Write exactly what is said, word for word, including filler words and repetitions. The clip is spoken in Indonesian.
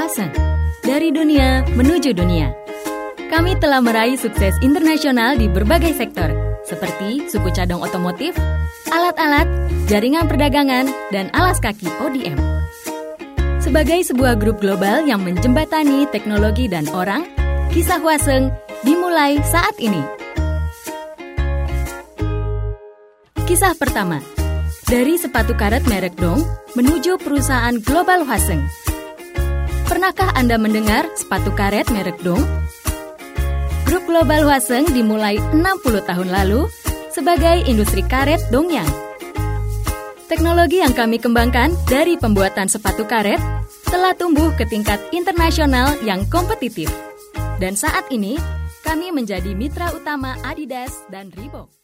Hwaseng. Dari dunia menuju dunia. Kami telah meraih sukses internasional di berbagai sektor, seperti suku cadang otomotif, alat-alat, jaringan perdagangan, dan alas kaki O D M. Sebagai sebuah grup global yang menjembatani teknologi dan orang, kisah Hwaseng dimulai saat ini. Kisah pertama, dari sepatu karet merek Dong menuju perusahaan global Hwaseng. Pernahkah Anda mendengar sepatu karet merek Dong? Grup global Hwaseng dimulai enam puluh tahun lalu sebagai industri karet Dongyang. Teknologi yang kami kembangkan dari pembuatan sepatu karet telah tumbuh ke tingkat internasional yang kompetitif. Dan saat ini, kami menjadi mitra utama Adidas dan Reebok.